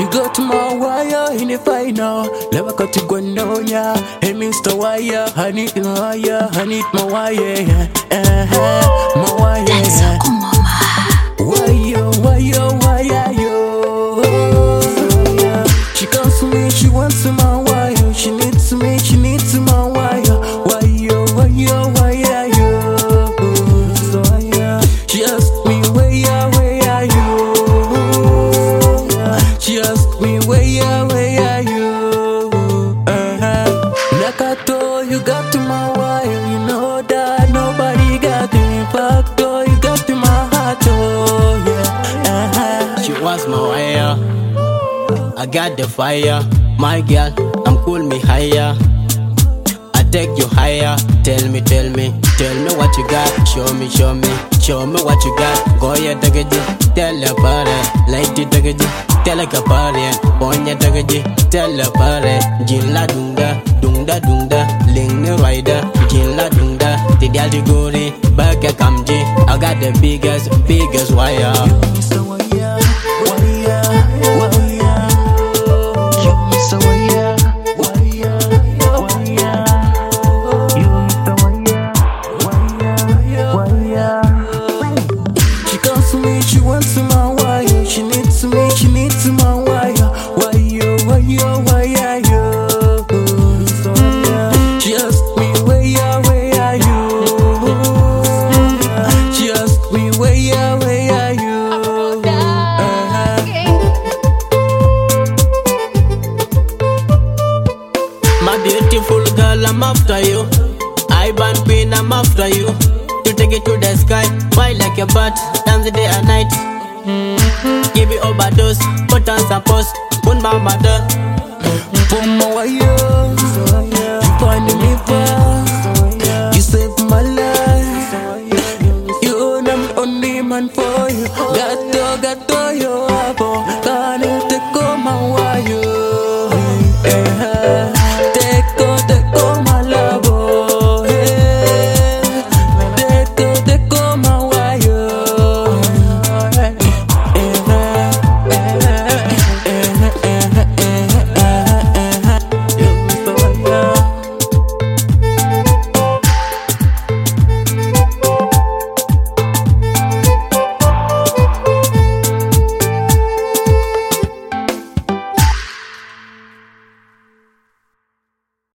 You got my wire in the final. Never got to go no ya. Hey Mr. Wire, I need my wire, I need my wire. My wire. Wire, yo. She comes to me, she wants my wire. She needs me, she needs my wire. Wire, yo. So she asked me where are you? She asked me where are you? Nakato, you got to my wire. You know that nobody got me back door. You got to my heart, oh yeah. She was my wire. I got the fire. My girl, I'm cool me higher. I take you higher. Tell me what you got. Show me what you got. Go ya dagaji, tell a pare. Light it dagaji, tell a kapare. Ponya dagaji, tell a pare. Jilla dunda, ling ne rider. Jilla dunda, tidial gori, back a kamji. I got the biggest wire. Mr. Wire. You Mr. Wire. She comes to me, she wants my wire. She needs me, she needs my wire. Wire, yo. She asked me where are you? She asked me where are you? My beautiful girl, I'm after you. I ban queen, I'm after you. To take it to the sky, fly like a bat, dance the day and night. Give it overdose, put on some post, put my mother. For my wire, you find me far. You saved my life. You know I'm only man for you. Gato.